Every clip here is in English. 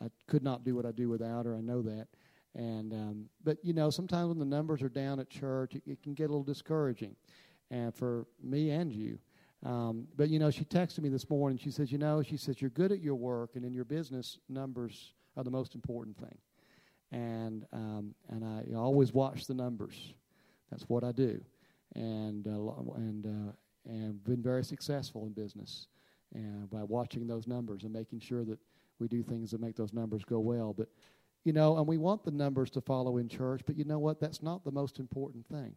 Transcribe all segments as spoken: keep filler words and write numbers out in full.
I could not do what I do without her. I know that. And um, but, you know, sometimes when the numbers are down at church, it, it can get a little discouraging, and for me and you. Um, but, you know, she texted me this morning. She says, you know, she says, you're good at your work, and in your business, numbers are the most important thing. And um, and I always watch the numbers. That's what I do. And uh, and uh, and been very successful in business and by watching those numbers and making sure that we do things that make those numbers go well. But, you know, and we want the numbers to follow in church, but you know what? That's not the most important thing.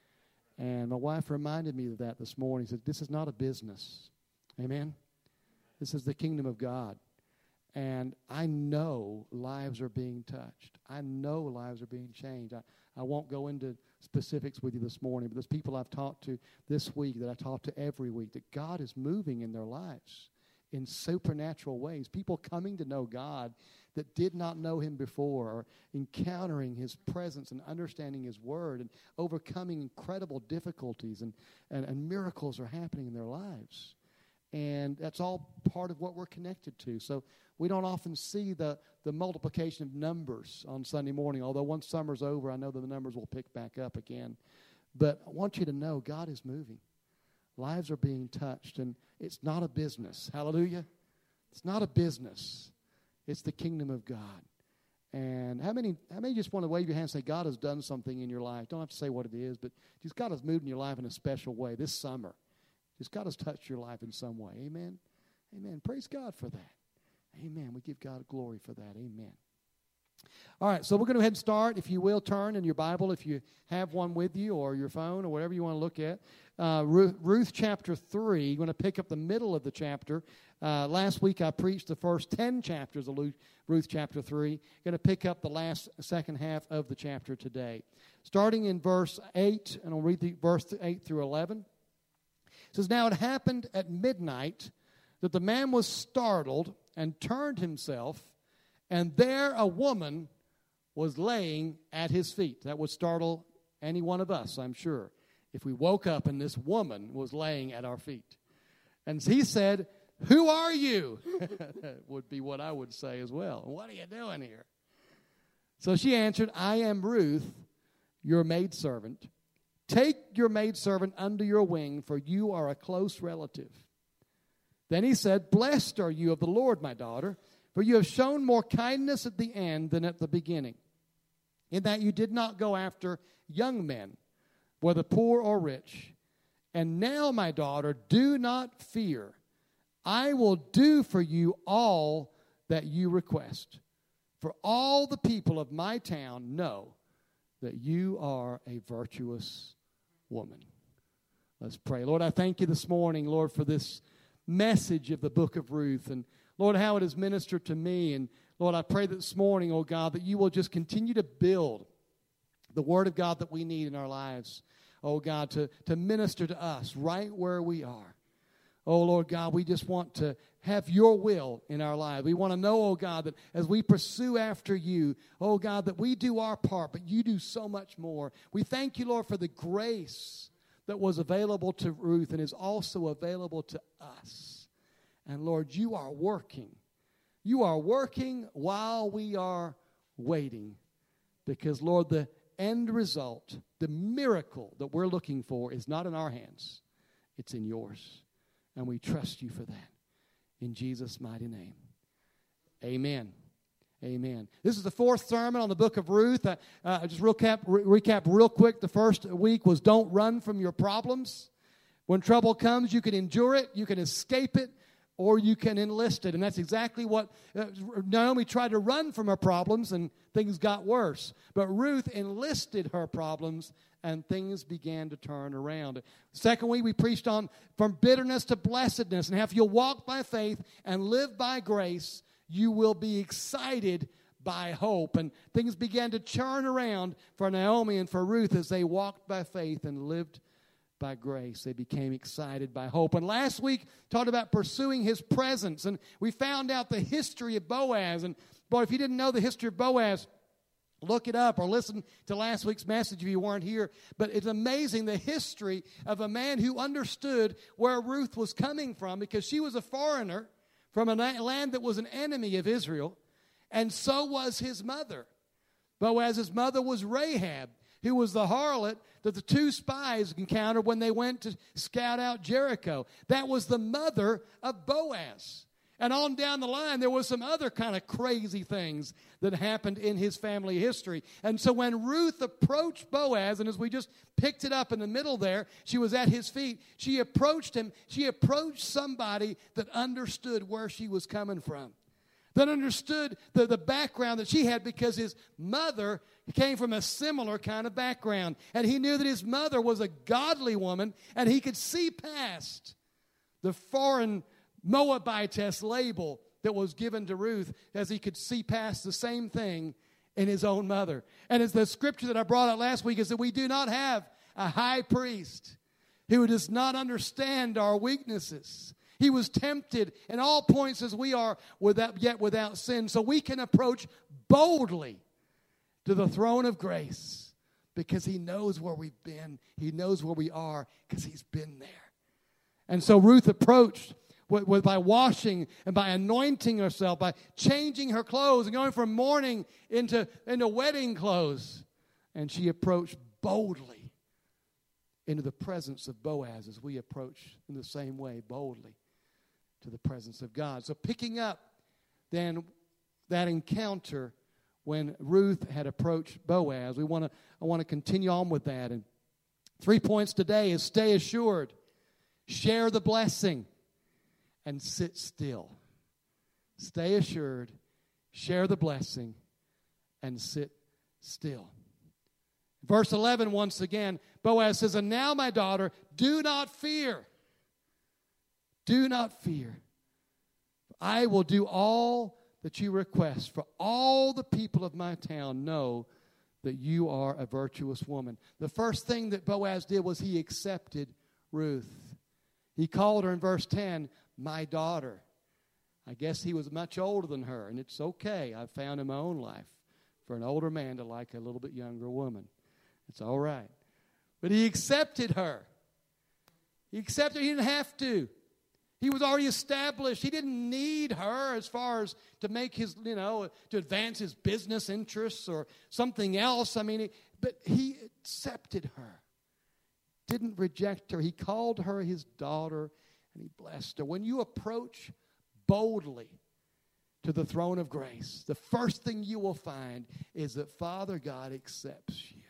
And my wife reminded me of that this morning. She said, this is not a business. Amen? This is the kingdom of God. And I know lives are being touched. I know lives are being changed. I, I won't go into specifics with you this morning, but there's people I've talked to this week that I talk to every week that God is moving in their lives in supernatural ways. People coming to know God that did not know him before, or encountering his presence and understanding his word and overcoming incredible difficulties, and, and, and miracles are happening in their lives. And that's all part of what we're connected to. So we don't often see the, the multiplication of numbers on Sunday morning, although once summer's over, I know that the numbers will pick back up again. But I want you to know God is moving. Lives are being touched, and it's not a business. Hallelujah. It's not a business. It's the kingdom of God. And how many how many just want to wave your hand and say, God has done something in your life? Don't have to say what it is, but just God has moved in your life in a special way this summer. Just God has touched your life in some way. Amen? Amen. Praise God for that. Amen. We give God glory for that. Amen. All right, so we're going to go ahead and start. If you will, turn in your Bible, if you have one with you, or your phone, or whatever you want to look at. Uh, Ruth, Ruth chapter three. You're going to pick up the middle of the chapter. Uh, last week I preached the first ten chapters of Ruth chapter three. Going to pick up the last second half of the chapter today. Starting in verse eight, and I'll read the verse eight through eleven. It says, now it happened at midnight that the man was startled and turned himself, and there a woman was laying at his feet. That would startle any one of us, I'm sure, if we woke up and this woman was laying at our feet. And he said, who are you? That would be what I would say as well. What are you doing here? So she answered, I am Ruth, your maidservant. Take your maidservant under your wing, for you are a close relative. Then he said, blessed are you of the Lord, my daughter, for you have shown more kindness at the end than at the beginning, in that you did not go after young men, whether poor or rich. And now, my daughter, do not fear. I will do for you all that you request. For all the people of my town know that you are a virtuous woman. Let's pray. Lord, I thank you this morning, Lord, for this message of the book of Ruth. And Lord, how it has ministered to me. And Lord, I pray this morning, oh God, that you will just continue to build the word of God that we need in our lives, oh God, to, to minister to us right where we are. Oh, Lord God, we just want to have your will in our lives. We want to know, oh God, that as we pursue after you, oh God, that we do our part, but you do so much more. We thank you, Lord, for the grace that was available to Ruth and is also available to us. And Lord, you are working. You are working while we are waiting. Because, Lord, the end result, the miracle that we're looking for is not in our hands. It's in yours. And we trust you for that. In Jesus' mighty name. Amen. Amen. This is the fourth sermon on the book of Ruth. Uh, uh, just recap, re- recap real quick. The first week was don't run from your problems. When trouble comes, you can endure it, you can escape it, or you can enlist it. And that's exactly what uh, Naomi tried to run from her problems, and things got worse. But Ruth enlisted her problems, and things began to turn around. Second week, we preached on from bitterness to blessedness, and how if you'll walk by faith and live by grace, you will be excited by hope. And things began to churn around for Naomi and for Ruth as they walked by faith and lived by grace. They became excited by hope. And last week, talked about pursuing his presence. And we found out the history of Boaz. And boy, if you didn't know the history of Boaz, look it up or listen to last week's message if you weren't here. But it's amazing the history of a man who understood where Ruth was coming from, because she was a foreigner from a land that was an enemy of Israel. and so was his mother. Boaz's mother was Rahab, who was the harlot that the two spies encountered when they went to scout out Jericho. That was the mother of Boaz. And on down the line, there was some other kind of crazy things that happened in his family history. And so when Ruth approached Boaz, and as we just picked it up in the middle there, she was at his feet. She approached him. She approached somebody that understood where she was coming from, that understood the, the background that she had, because his mother came from a similar kind of background. And he knew that his mother was a godly woman, and he could see past the foreign Moabitess label that was given to Ruth, as he could see past the same thing in his own mother. And as the scripture that I brought out last week is that we do not have a high priest who does not understand our weaknesses. He was tempted in all points as we are, without, yet without sin. So we can approach boldly to the throne of grace because he knows where we've been. He knows where we are because he's been there. And so Ruth approached with, with, by washing and by anointing herself, by changing her clothes and going from mourning into, into wedding clothes. And she approached boldly into the presence of Boaz, as we approach in the same way boldly to the presence of God. So picking up then that encounter when Ruth had approached Boaz, we want to I want to continue on with that. And three points today is stay assured, share the blessing, and sit still. Stay assured, share the blessing, and sit still. Verse eleven, once again, Boaz says, "And now, my daughter, do not fear. Do not fear. I will do all that you request, for all the people of my town know that you are a virtuous woman." The first thing that Boaz did was he accepted Ruth. He called her in verse ten, "my daughter." I guess he was much older than her, and it's okay. I've found in my own life for an older man to like a little bit younger woman. It's all right. But he accepted her. He accepted her. He didn't have to. He was already established. He didn't need her as far as to make his, you know, to advance his business interests or something else. I mean, he, but he accepted her. Didn't reject her. He called her his daughter, and he blessed her. When you approach boldly to the throne of grace, the first thing you will find is that Father God accepts you.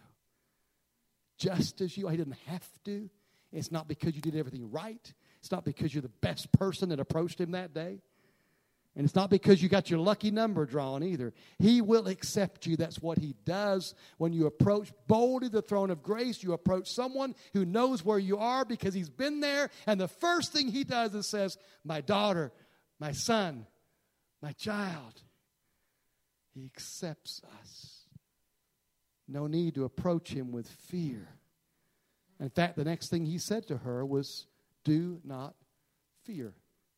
Just as you are. He didn't have to. It's not because you did everything right. It's not because you're the best person that approached him that day. And it's not because you got your lucky number drawn either. He will accept you. That's what he does. When you approach boldly the throne of grace, you approach someone who knows where you are because he's been there. And the first thing he does is says, "my daughter, my son, my child." He accepts us. No need to approach him with fear. In fact, the next thing he said to her was, "do not fear."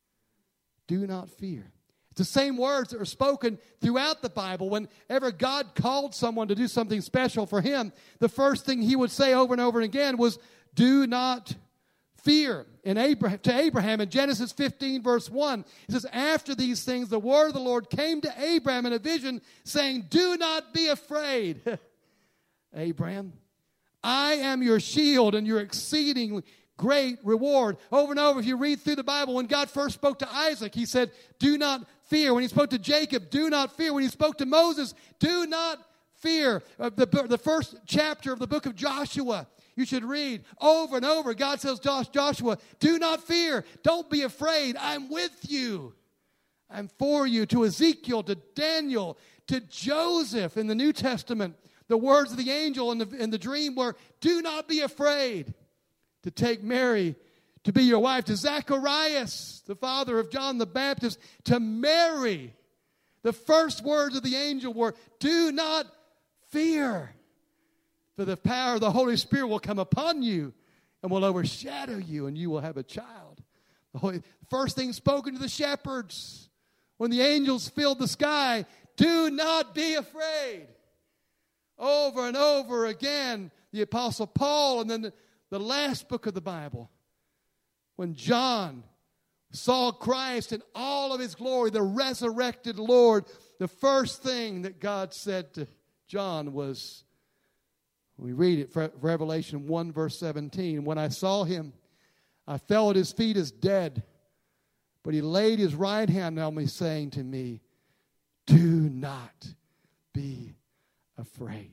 Do not fear. It's the same words that are spoken throughout the Bible. Whenever God called someone to do something special for him, the first thing he would say over and over again was, "do not fear." In Abraham, to Abraham in Genesis fifteen, verse one, it says, "after these things, the word of the Lord came to Abraham in a vision, saying, 'Do not be afraid.'" Abraham, "I am your shield and your exceeding great reward." Over and over, if you read through the Bible, when God first spoke to Isaac, he said, "do not fear." When he spoke to Jacob, "do not fear." When he spoke to Moses, "do not fear." Uh, the, the first chapter of the book of Joshua, you should read over and over. God tells Joshua, "do not fear. Don't be afraid. I'm with you. I'm for you." To Ezekiel, to Daniel, to Joseph in the New Testament, the words of the angel in the, in the dream were, "do not be afraid to take Mary to be your wife." To Zacharias, the father of John the Baptist, to Mary, the first words of the angel were, "do not fear, for the power of the Holy Spirit will come upon you and will overshadow you, and you will have a child." The Holy, first thing spoken to the shepherds when the angels filled the sky, "do not be afraid." Over and over again, the Apostle Paul, and then the, the last book of the Bible, when John saw Christ in all of his glory, the resurrected Lord, the first thing that God said to John was, we read it, Revelation one, verse seventeen, when I saw him, I fell at his feet as dead, but he laid his right hand on me, saying to me, do not be afraid.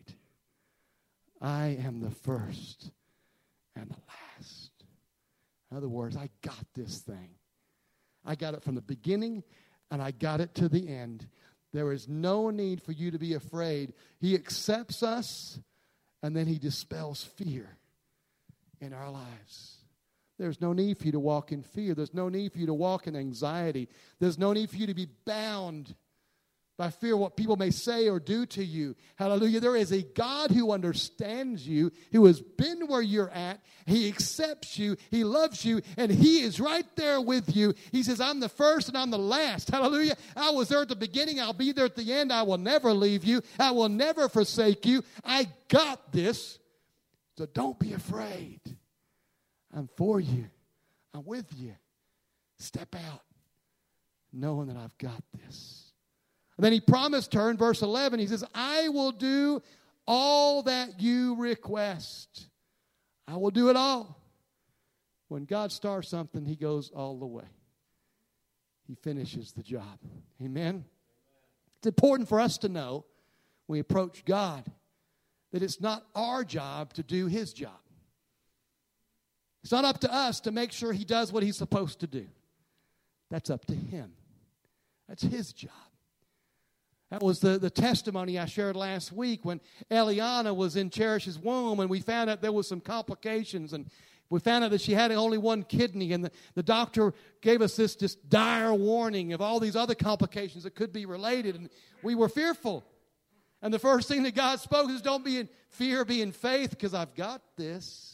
I am the first and the last. In other words, I got this thing. I got it from the beginning, and I got it to the end. There is no need for you to be afraid. He accepts us, and then he dispels fear in our lives. There's no need for you to walk in fear. There's no need for you to walk in anxiety. There's no need for you to be bound by fear what people may say or do to you. Hallelujah. There is a God who understands you, who has been where you're at. He accepts you. He loves you. And he is right there with you. He says, I'm the first and I'm the last. Hallelujah. I was there at the beginning. I'll be there at the end. I will never leave you. I will never forsake you. I got this. So don't be afraid. I'm for you. I'm with you. Step out knowing that I've got this. And then he promised her in verse eleven, he says, I will do all that you request. I will do it all. When God starts something, he goes all the way. He finishes the job. Amen? It's important for us to know when we approach God that it's not our job to do his job. It's not up to us to make sure he does what he's supposed to do. That's up to him. That's his job. That was the, the testimony I shared last week when Eliana was in Cherish's womb, and we found out there was some complications, and we found out that she had only one kidney, and the, the doctor gave us this, this dire warning of all these other complications that could be related, and we were fearful. And the first thing that God spoke is, don't be in fear, be in faith, because I've got this.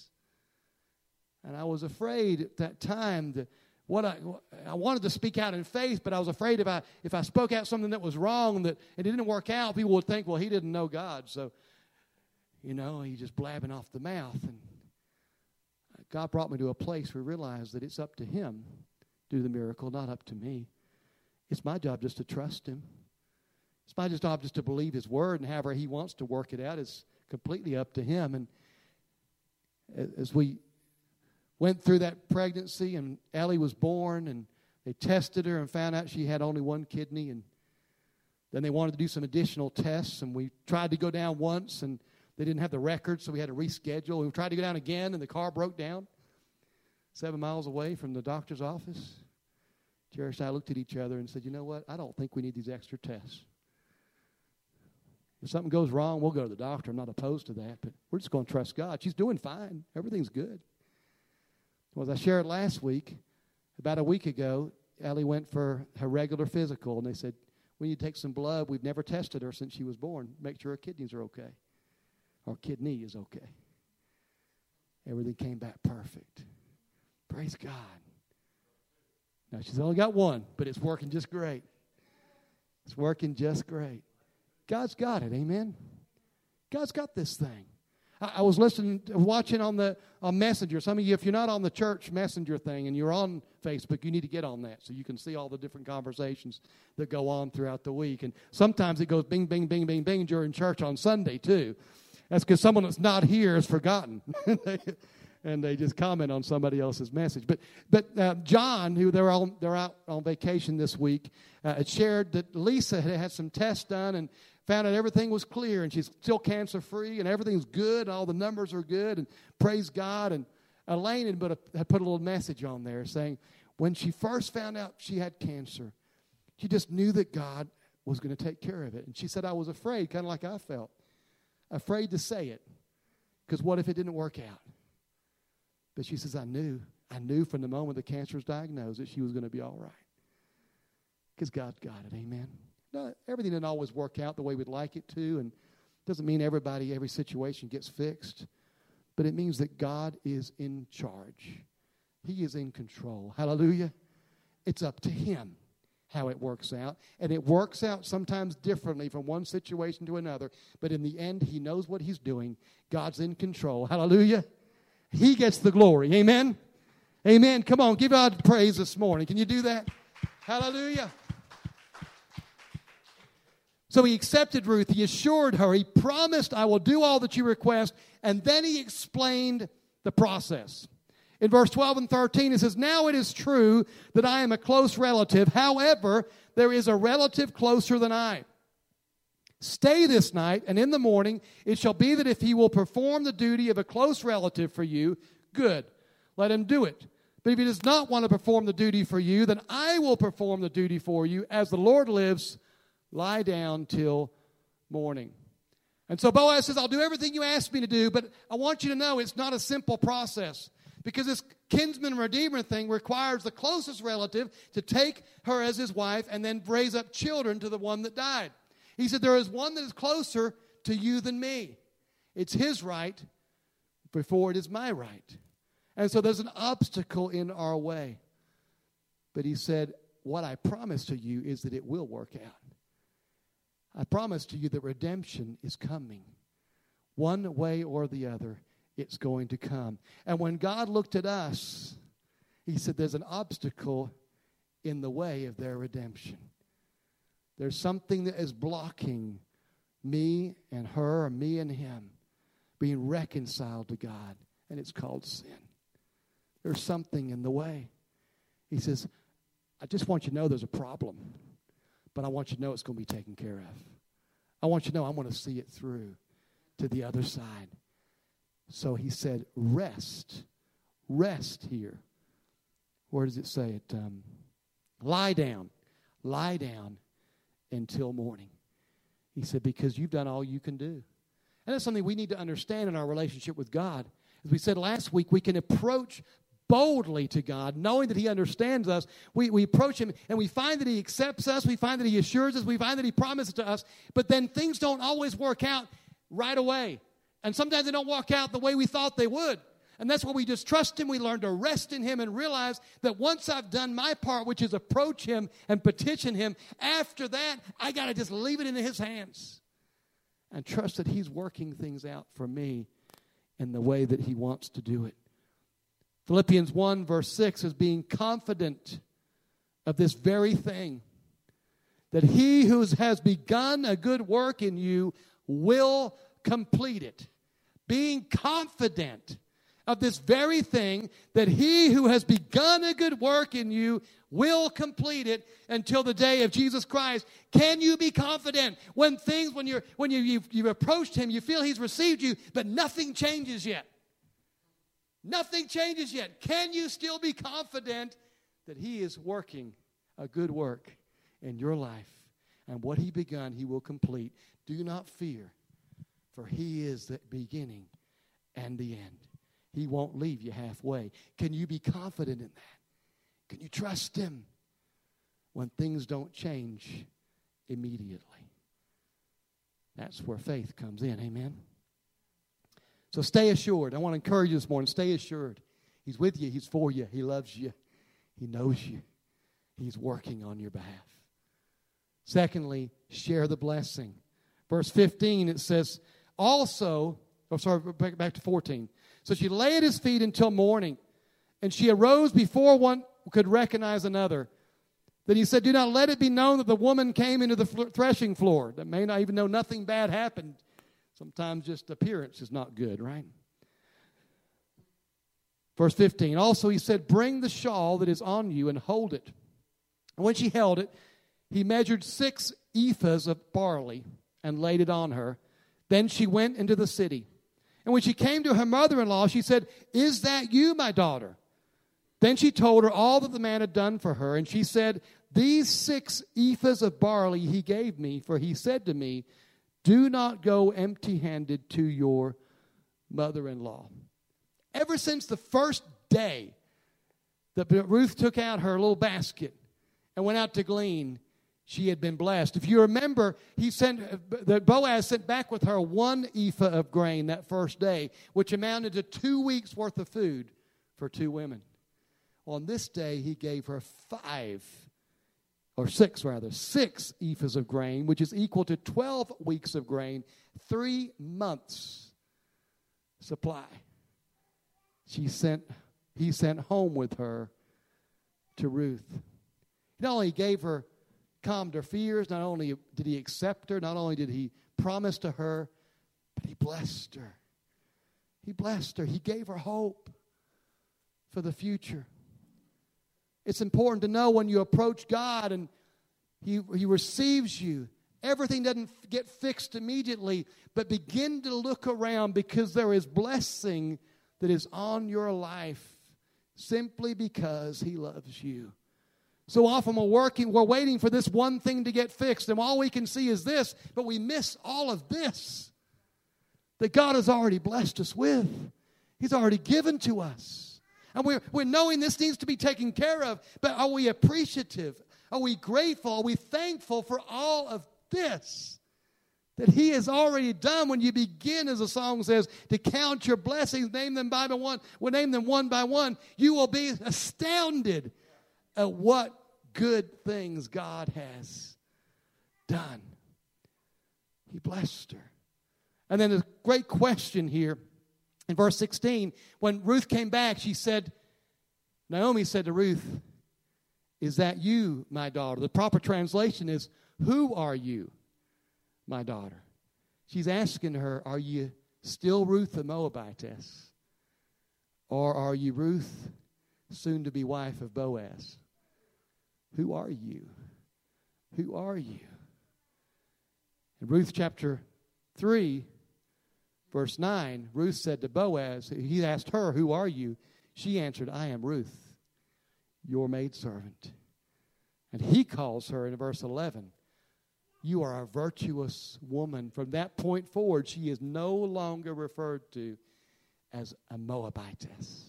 And I was afraid at that time that what I I wanted to speak out in faith, but I was afraid if I if I spoke out something that was wrong, that it didn't work out, people would think, well, he didn't know God, so you know, he's just blabbing off the mouth. And God brought me to a place where I realized that it's up to him to do the miracle, not up to me. It's my job just to trust him. It's my job just to believe his word, and however he wants to work it out is completely up to him. And as we went through that pregnancy, and Ellie was born, and they tested her and found out she had only one kidney, and then they wanted to do some additional tests, and we tried to go down once, and they didn't have the record, so we had to reschedule. We tried to go down again, and the car broke down seven miles away from the doctor's office. Cherish and I looked at each other and said, you know what? I don't think we need these extra tests. If something goes wrong, we'll go to the doctor. I'm not opposed to that, but we're just going to trust God. She's doing fine. Everything's good. Well, as I shared last week, about a week ago, Ellie went for her regular physical, and they said, we need to take some blood. We've never tested her since she was born. Make sure her kidneys are okay. Or kidney is okay. Everything came back perfect. Praise God. Now, she's only got one, but it's working just great. It's working just great. God's got it, amen? God's got this thing. I, I was listening, watching on the on Messenger. Some of you, if you're not on the church Messenger thing and you're on Facebook, you need to get on that so you can see all the different conversations that go on throughout the week. And sometimes it goes bing, bing, bing, bing, bing during church on Sunday, too. That's because someone that's not here has forgotten. And they just comment on somebody else's message. But but uh, John, who they're on they're out on vacation this week, uh, had shared that Lisa had had some tests done and found out everything was clear, and she's still cancer free, and everything's good, and all the numbers are good, and praise God. And Elaine had put a, had put a little message on there saying when she first found out she had cancer, she just knew that God was going to take care of it. And she said, I was afraid, kind of like I felt, afraid to say it, because what if it didn't work out? But she says, I knew. I knew from the moment the cancer was diagnosed that she was going to be all right. Because God got it, amen? No, everything didn't always work out the way we'd like it to, and doesn't mean everybody, every situation gets fixed. But it means that God is in charge. He is in control. Hallelujah. It's up to him how it works out. And it works out sometimes differently from one situation to another. But in the end, he knows what he's doing. God's in control. Hallelujah. He gets the glory. Amen? Amen. Come on, give God praise this morning. Can you do that? Hallelujah. So he accepted Ruth. He assured her. He promised, I will do all that you request. And then he explained the process. In verse twelve and thirteen, it says, now it is true that I am a close relative. However, there is a relative closer than I. Stay this night, and in the morning it shall be that if he will perform the duty of a close relative for you, good, let him do it. But if he does not want to perform the duty for you, then I will perform the duty for you. As the Lord lives, lie down till morning. And so Boaz says, I'll do everything you ask me to do, but I want you to know it's not a simple process. Because this kinsman redeemer thing requires the closest relative to take her as his wife and then raise up children to the one that died. He said, there is one that is closer to you than me. It's his right before it is my right. And so there's an obstacle in our way. But he said, what I promise to you is that it will work out. I promise to you that redemption is coming. One way or the other, it's going to come. And when God looked at us, he said there's an obstacle in the way of their redemption. There's something that is blocking me and her, or me and him, being reconciled to God, and it's called sin. There's something in the way. He says, I just want you to know there's a problem, but I want you to know it's going to be taken care of. I want you to know I want to see it through to the other side. So he said, rest. Rest here. Where does it say it? Um, lie down. Lie down until morning. He said, because you've done all you can do. And that's something we need to understand in our relationship with God. As we said last week, we can approach boldly to God, knowing that he understands us. We, we approach him, and we find that he accepts us. We find that he assures us. We find that he promises to us. But then things don't always work out right away. And sometimes they don't work out the way we thought they would. And that's where we just trust him. We learn to rest in him and realize that once I've done my part, which is approach him and petition him, after that, I got to just leave it in his hands and trust that he's working things out for me in the way that he wants to do it. Philippians one verse six is being confident of this very thing, that he who has begun a good work in you will complete it. Being confident of this very thing, that he who has begun a good work in you will complete it until the day of Jesus Christ. Can you be confident when things, when you're when you you've, you've approached him, you feel he's received you, but nothing changes yet? Nothing changes yet. Can you still be confident that he is working a good work in your life, and what he begun he will complete? Do not fear, for he is the beginning and the end. He won't leave you halfway. Can you be confident in that? Can you trust him when things don't change immediately? That's where faith comes in. Amen? So stay assured. I want to encourage you this morning. Stay assured. He's with you. He's for you. He loves you. He knows you. He's working on your behalf. Secondly, share the blessing. Verse fifteen, it says, also, oh, sorry, back, back to fourteen. So she lay at his feet until morning, and she arose before one could recognize another. Then he said, do not let it be known that the woman came into the threshing floor. That may not even know nothing bad happened. Sometimes just appearance is not good, right? Verse fifteen, also he said, bring the shawl that is on you and hold it. And when she held it, he measured six ephahs of barley and laid it on her. Then she went into the city. And when she came to her mother-in-law, she said, is that you, my daughter? Then she told her all that the man had done for her. And she said, these six ephahs of barley he gave me, for he said to me, do not go empty-handed to your mother-in-law. Ever since the first day that Ruth took out her little basket and went out to glean, she had been blessed. If you remember, he sent that Boaz sent back with her one ephah of grain that first day, which amounted to two weeks' worth of food for two women. On this day, he gave her five, or six rather, six ephahs of grain, which is equal to twelve weeks of grain, three months' supply. She sent, he sent home with her to Ruth. He not only gave her calmed her fears. Not only did he accept her, not only did he promise to her, but he blessed her. He blessed her. He gave her hope for the future. It's important to know when you approach God and He, he receives you, everything doesn't get fixed immediately, but begin to look around because there is blessing that is on your life simply because He loves you. So often we're working, we're waiting for this one thing to get fixed, and all we can see is this, but we miss all of this that God has already blessed us with. He's already given to us. And we're, we're knowing this needs to be taken care of, but are we appreciative? Are we grateful? Are we thankful for all of this that He has already done? When you begin, as the song says, to count your blessings, name them by one, well, name them one by one, you will be astounded at what good things God has done. He blessed her. And then a great question here in verse sixteen. When Ruth came back, she said, Naomi said to Ruth, "Is that you, my daughter?" The proper translation is, "Who are you, my daughter?" She's asking her, are you still Ruth the Moabitess? Or are you Ruth, soon to be wife of Boaz? Who are you? Who are you? In Ruth chapter three, verse nine, Ruth said to Boaz, he asked her, "Who are you?" She answered, "I am Ruth, your maidservant." And he calls her in verse eleven, "You are a virtuous woman." From that point forward, she is no longer referred to as a Moabitess.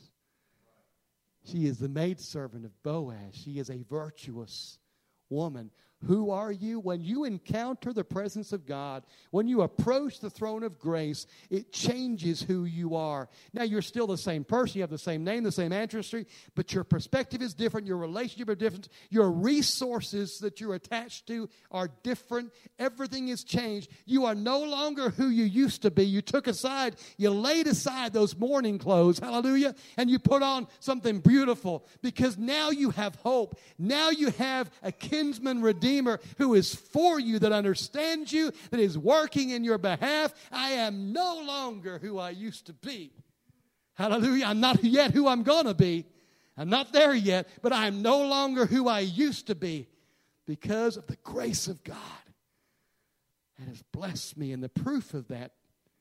She is the maidservant of Boaz. She is a virtuous woman. Who are you? When you encounter the presence of God, when you approach the throne of grace, it changes who you are. Now, you're still the same person. You have the same name, the same ancestry, but your perspective is different. Your relationship is different. Your resources that you're attached to are different. Everything is changed. You are no longer who you used to be. You took aside, you laid aside those mourning clothes, hallelujah, and you put on something beautiful because now you have hope. Now you have a kinsman redeemer who is for you, that understands you, that is working in your behalf. I am no longer who I used to be. Hallelujah. I'm not yet who I'm going to be. I'm not there yet, but I am no longer who I used to be because of the grace of God that has blessed me. And the proof of that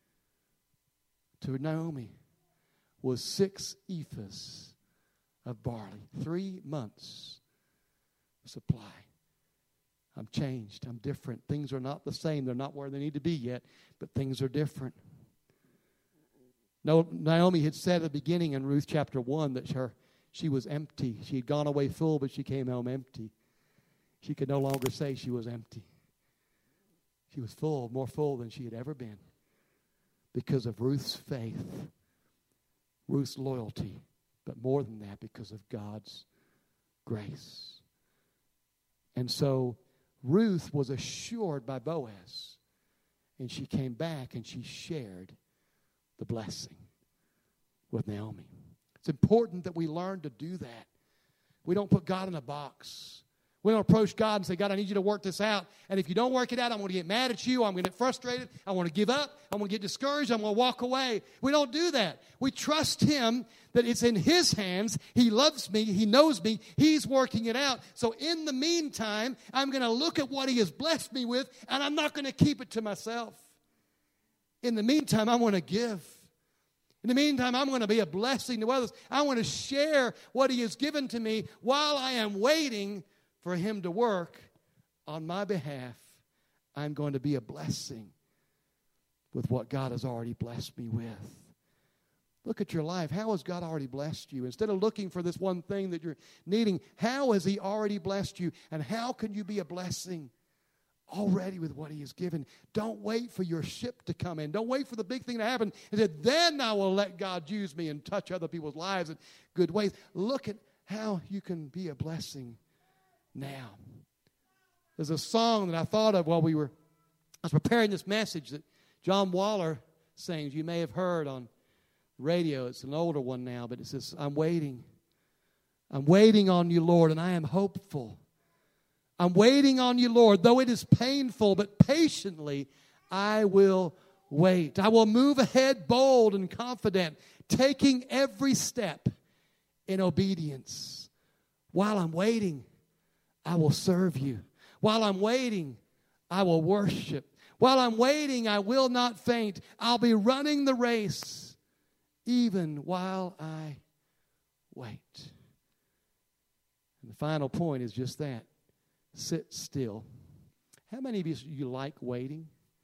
to Naomi was six ephahs of barley, three months supply. I'm changed. I'm different. Things are not the same. They're not where they need to be yet, but things are different. No, Naomi had said at the beginning in Ruth chapter one that her she was empty. She had gone away full, but she came home empty. She could no longer say she was empty. She was full, more full than she had ever been because of Ruth's faith, Ruth's loyalty, but more than that, because of God's grace. And so Ruth was assured by Boaz, and she came back and she shared the blessing with Naomi. It's important that we learn to do that. We don't put God in a box. We don't approach God and say, "God, I need you to work this out. And if you don't work it out, I'm going to get mad at you. I'm going to get frustrated. I want to give up. I'm going to get discouraged. I'm going to walk away." We don't do that. We trust Him that it's in His hands. He loves me. He knows me. He's working it out. So in the meantime, I'm going to look at what He has blessed me with, and I'm not going to keep it to myself. In the meantime, I want to give. In the meantime, I'm going to be a blessing to others. I want to share what He has given to me while I am waiting for Him to work on my behalf. I'm going to be a blessing with what God has already blessed me with. Look at your life. How has God already blessed you? Instead of looking for this one thing that you're needing, how has He already blessed you? And how can you be a blessing already with what He has given? Don't wait for your ship to come in. Don't wait for the big thing to happen and say, "Then I will let God use me and touch other people's lives in good ways." Look at how you can be a blessing now. There's a song that I thought of while we were, I was preparing this message that John Waller sings. You may have heard on radio. It's an older one now, but it says, "I'm waiting. I'm waiting on you, Lord, and I am hopeful. I'm waiting on you, Lord. Though it is painful, but patiently I will wait. I will move ahead bold and confident, taking every step in obedience. While I'm waiting, I will serve you. While I'm waiting, I will worship. While I'm waiting, I will not faint. I'll be running the race even while I wait. And the final point is just that. Sit still. How many of you, you like waiting?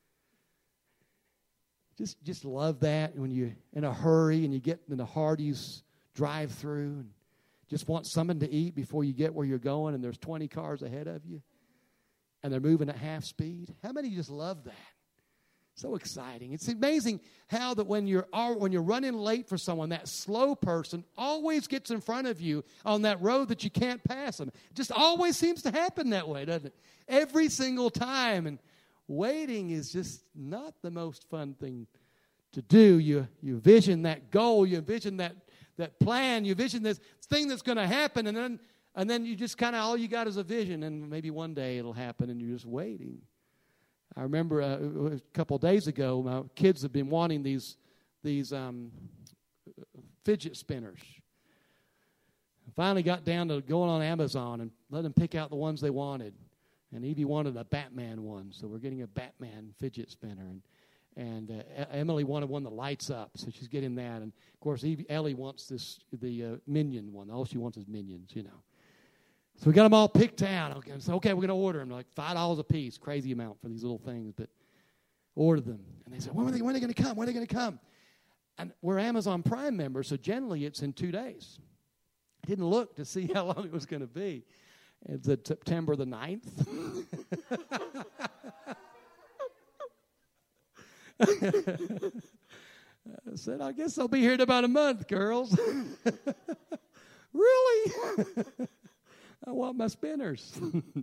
Just, just love that when you're in a hurry and you get in the Hardee's drive-through and just want something to eat before you get where you're going and there's twenty cars ahead of you and they're moving at half speed. How many of you just love that? So exciting. It's amazing how that when you're when you're running late for someone, that slow person always gets in front of you on that road that you can't pass them. It just always seems to happen that way, doesn't it? Every single time. And waiting is just not the most fun thing to do. You you vision that goal, you envision that that plan, you vision this thing that's going to happen, and then and then you just kind of all you got is a vision, and maybe one day it'll happen, and you're just waiting. I remember uh, a couple of days ago, my kids have been wanting these these um, fidget spinners. I finally got down to going on Amazon and let them pick out the ones they wanted. And Evie wanted a Batman one, so we're getting a Batman fidget spinner. And and uh, Emily wanted one that lights up, so she's getting that. And of course, Evie, Ellie wants this the uh, Minion one. All she wants is Minions, you know. So we got them all picked out. Okay, so okay, we're going to order them. Like five dollars a piece, crazy amount for these little things, but ordered them. And they said, when are they, when are they going to come? When are they going to come? And we're Amazon Prime members, so generally it's in two days. I didn't look to see how long it was going to be. It's at September the ninth. I said, I guess I'll be here in about a month, girls. Really? I want my spinners.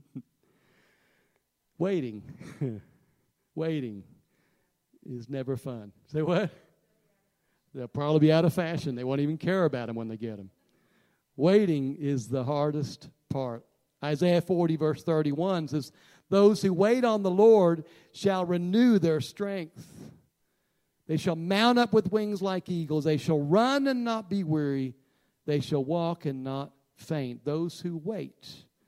Waiting. Waiting is never fun. Say what? They'll probably be out of fashion. They won't even care about them when they get them. Waiting is the hardest part. Isaiah forty, verse thirty-one says, those who wait on the Lord shall renew their strength. They shall mount up with wings like eagles. They shall run and not be weary. They shall walk and not faint. Those who wait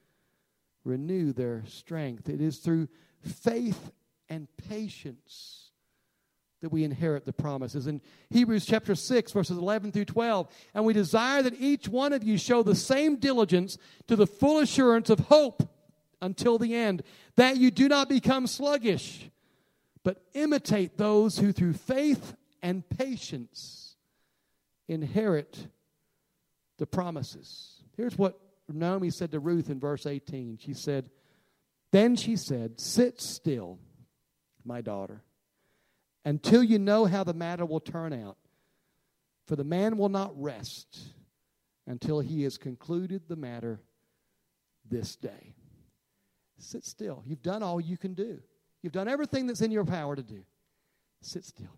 renew their strength. It is through faith and patience that we inherit the promises. In Hebrews chapter six, verses eleven through twelve, and we desire that each one of you show the same diligence to the full assurance of hope until the end, that you do not become sluggish, but imitate those who through faith and patience inherit the promises. Here's what Naomi said to Ruth in verse eighteen. She said, then she said, sit still, my daughter, until you know how the matter will turn out. For the man will not rest until he has concluded the matter this day. Sit still. You've done all you can do. You've done everything that's in your power to do. Sit still.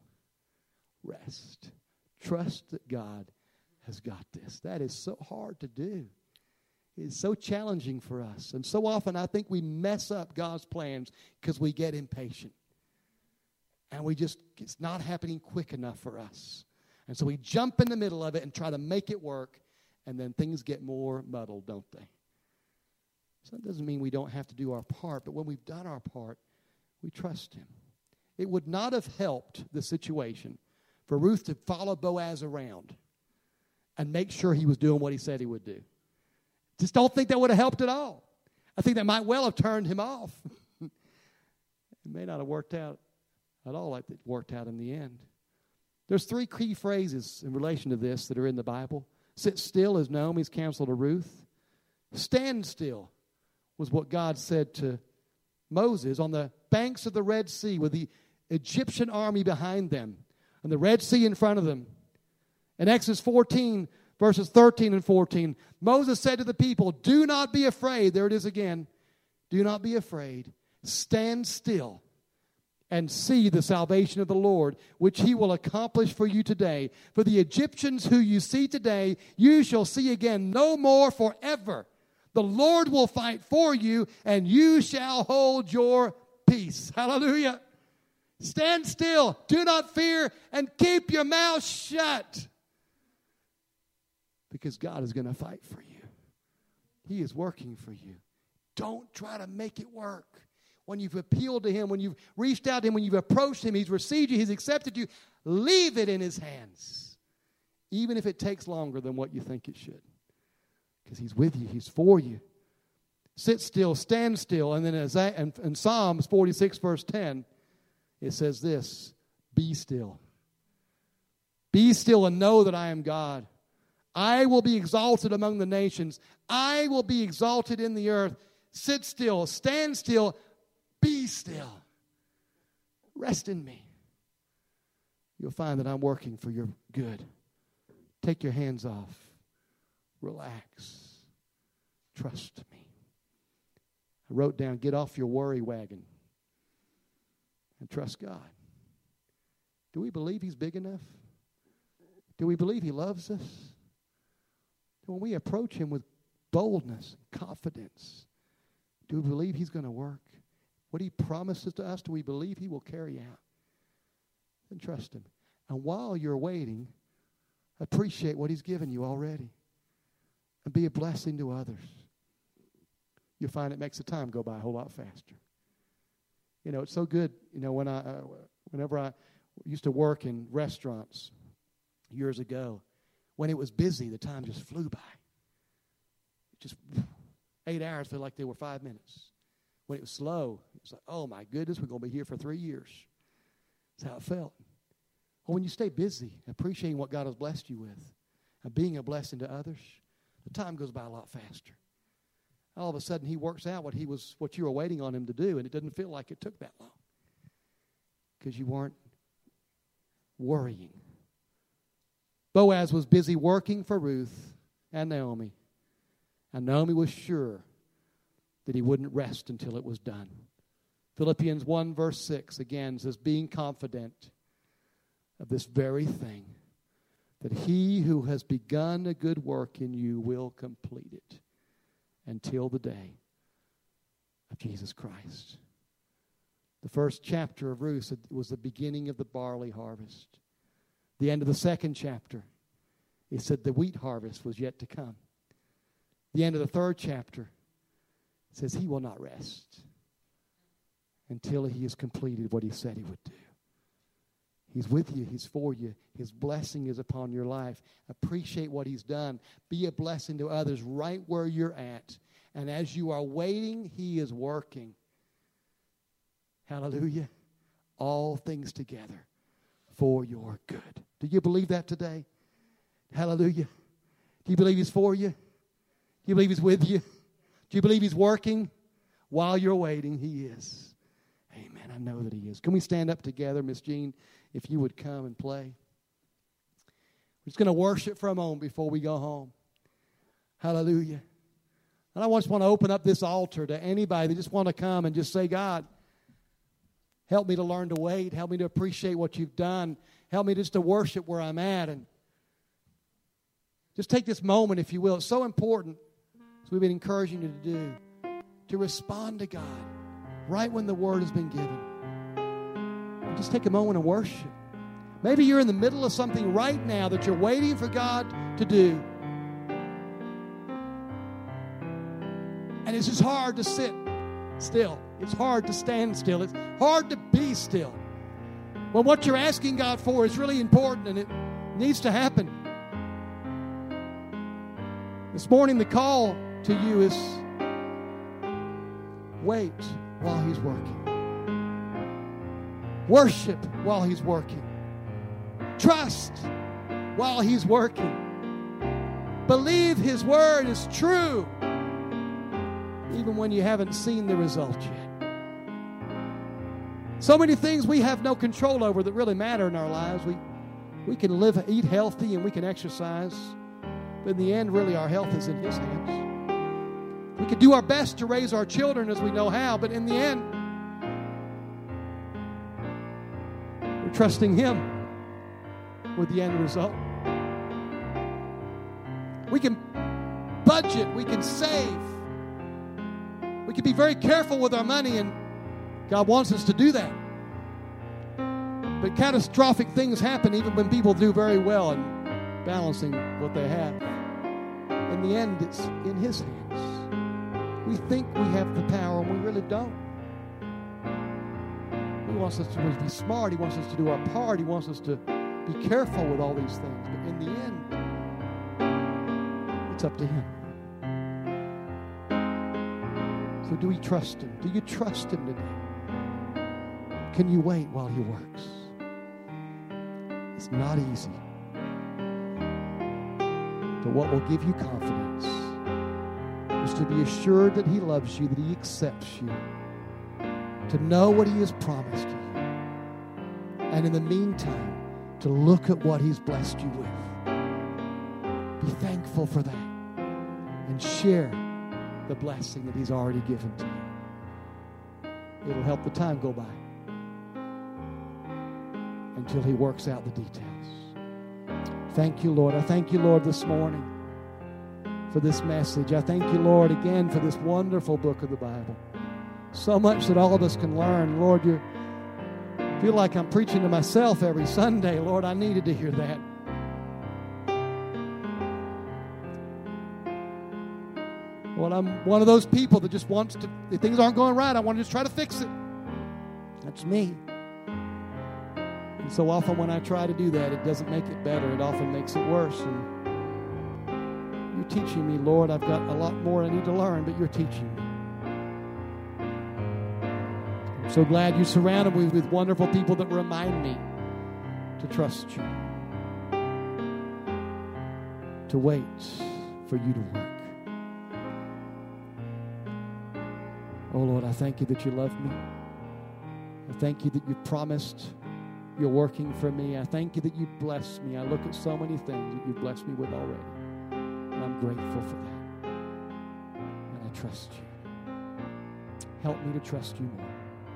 Rest. Trust that God has got this. That is so hard to do. It's so challenging for us. And so often I think we mess up God's plans because we get impatient. And we just, it's not happening quick enough for us. And so we jump in the middle of it and try to make it work, and then things get more muddled, don't they? So that doesn't mean we don't have to do our part, but when we've done our part, we trust Him. It would not have helped the situation for Ruth to follow Boaz around and make sure he was doing what he said he would do. Just don't think that would have helped at all. I think that might well have turned him off. It may not have worked out at all like it worked out in the end. There's three key phrases in relation to this that are in the Bible. Sit still is Naomi's counsel to Ruth. Stand still was what God said to Moses on the banks of the Red Sea with the Egyptian army behind them and the Red Sea in front of them. In Exodus fourteen, verses thirteen and fourteen, Moses said to the people, do not be afraid. There it is again. Do not be afraid. Stand still and see the salvation of the Lord, which He will accomplish for you today. For the Egyptians who you see today, you shall see again no more forever. The Lord will fight for you, and you shall hold your peace. Hallelujah. Stand still. Do not fear, and keep your mouth shut. Because God is going to fight for you. He is working for you. Don't try to make it work. When you've appealed to Him, when you've reached out to Him, when you've approached Him, He's received you, He's accepted you, leave it in His hands. Even if it takes longer than what you think it should. Because He's with you. He's for you. Sit still, stand still. And then in, in Psalms forty-six, verse ten, it says this, be still. Be still and know that I am God. I will be exalted among the nations. I will be exalted in the earth. Sit still, stand still, be still. Rest in me. You'll find that I'm working for your good. Take your hands off. Relax. Trust me. I wrote down, get off your worry wagon and trust God. Do we believe He's big enough? Do we believe He loves us? When we approach Him with boldness, confidence, do we believe He's going to work? What He promises to us, do we believe He will carry out? Then trust Him. And while you're waiting, appreciate what He's given you already. And be a blessing to others. You'll find it makes the time go by a whole lot faster. You know, it's so good, you know, when I, uh, whenever I used to work in restaurants years ago, when it was busy, the time just flew by. Just eight hours felt like they were five minutes. When it was slow, it was like, oh my goodness, we're going to be here for three years. That's how it felt. Well, when you stay busy, appreciating what God has blessed you with, and being a blessing to others, the time goes by a lot faster. All of a sudden, He works out what he was, what you were waiting on Him to do, and it doesn't feel like it took that long because you weren't worrying. Boaz was busy working for Ruth and Naomi, and Naomi was sure that he wouldn't rest until it was done. Philippians one verse six again says, being confident of this very thing, that He who has begun a good work in you will complete it until the day of Jesus Christ. The first chapter of Ruth was the beginning of the barley harvest. The end of the second chapter, it said the wheat harvest was yet to come. The end of the third chapter, it says He will not rest until He has completed what He said He would do. He's with you. He's for you. His blessing is upon your life. Appreciate what He's done. Be a blessing to others right where you're at. And as you are waiting, He is working. Hallelujah. All things together for your good. Do you believe that today? Hallelujah. Do you believe He's for you? Do you believe He's with you? Do you believe He's working? While you're waiting, He is. Amen. I know that He is. Can we stand up together, Miss Jean, if you would come and play? We're just going to worship for a moment before we go home. Hallelujah. And I just want to open up this altar to anybody that just want to come and just say, God, help me to learn to wait. Help me to appreciate what You've done. Help me just to worship where I'm at. And just take this moment, if you will. It's so important, as we've been encouraging you to do, to respond to God right when the word has been given. And just take a moment and worship. Maybe you're in the middle of something right now that you're waiting for God to do. And it's just hard to sit still. It's hard to stand still. It's hard to be still. Well, what you're asking God for is really important, and it needs to happen. This morning, the call to you is wait while He's working. Worship while He's working. Trust while He's working. Believe His word is true, even when you haven't seen the result yet. So many things we have no control over that really matter in our lives. We, we can live, eat healthy, and we can exercise. But in the end, really, our health is in His hands. We can do our best to raise our children as we know how, but in the end, we're trusting Him with the end result. We can budget, we can save, can be very careful with our money, and God wants us to do that. But catastrophic things happen even when people do very well in balancing what they have. In the end, it's in His hands. We think we have the power, and we really don't. He wants us to be smart. He wants us to do our part. He wants us to be careful with all these things. But in the end, it's up to Him. So do we trust Him? Do you trust Him today? Can you wait while He works? It's not easy. But what will give you confidence is to be assured that He loves you, that He accepts you, to know what He has promised you, and in the meantime, to look at what He's blessed you with. Be thankful for that and share the blessing that He's already given to you. It'll help the time go by until He works out the details. Thank you, Lord. I thank you, Lord, this morning for this message. I thank you, Lord, again for this wonderful book of the Bible. So much that all of us can learn. Lord, you feel like I'm preaching to myself every Sunday. Lord, I needed to hear that. Lord, I'm one of those people that just wants to, if things aren't going right, I want to just try to fix it. That's me. And so often when I try to do that, it doesn't make it better. It often makes it worse. And you're teaching me, Lord. I've got a lot more I need to learn, but you're teaching me. I'm so glad you surrounded me with wonderful people that remind me to trust you, to wait for you to work. Oh, Lord, I thank you that you love me. I thank you that you promised you're working for me. I thank you that you bless me. I look at so many things that you've blessed me with already, and I'm grateful for that. And I trust you. Help me to trust you more.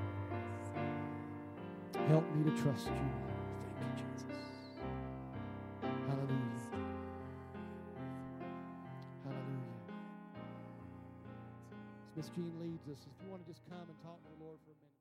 Help me to trust you more. Thank you, Jesus. Hallelujah. Hallelujah. As Miss Jean leads us, if you want to just come and talk to the Lord for a minute.